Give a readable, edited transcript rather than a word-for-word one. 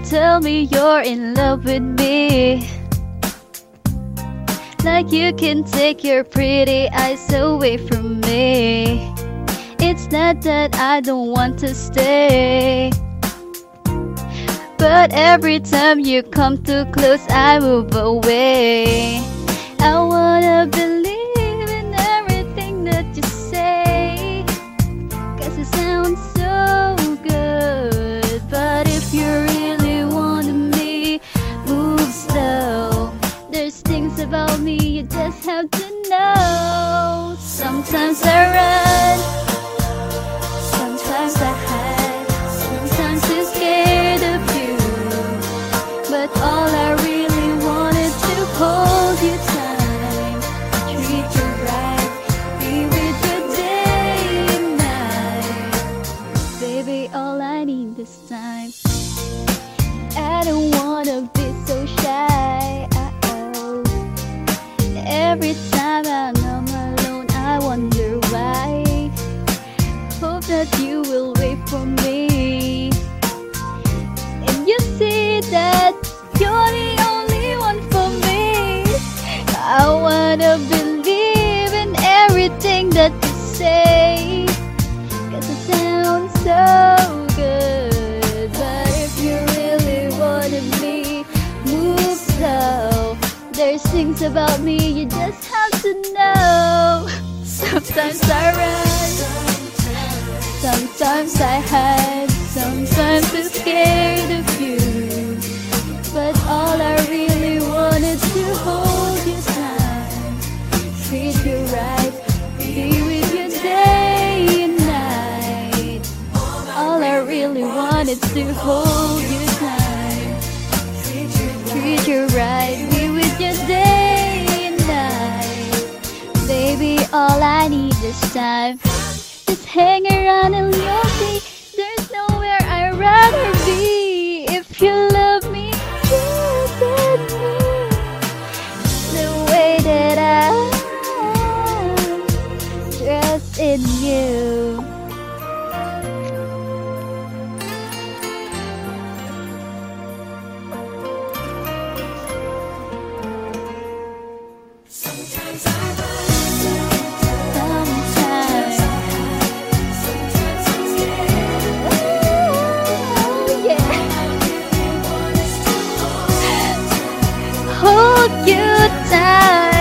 tell me you're in love with me. Like you can take your pretty eyes away from me. It's not that I don't want to stay, but every time you come too close, I move away. I wanna believe in everything that you say, 'cause it sounds so good. But if you really want me, move slow. There's things about me you just have to know. Sometimes I run, sometimes I hide, sometimes I'm scared of you. But all I really wanted to hold you tight, treat you right, be with you day and night. Baby, all I need this time. I don't wanna be so shy. Every time I'm alone, I wonder why. Hope that you will wait for me, and you see that you're the only one for me. I wanna believe in everything that you say, 'cause it sounds so good. But if you really wanted me, move slow. There's things about me you just have to know. Sometimes I run, sometimes I hide, sometimes I'm scared of you. But all I really wanted to hold you tight, treat you right, be with you day and night. All I really wanted to hold you tight, treat you right, be with you day and night. Baby, all I need this time, just hang around and you'll see there's nowhere I'd rather be. If you love me, trust in me, the way that I trust in you. Hold you tight.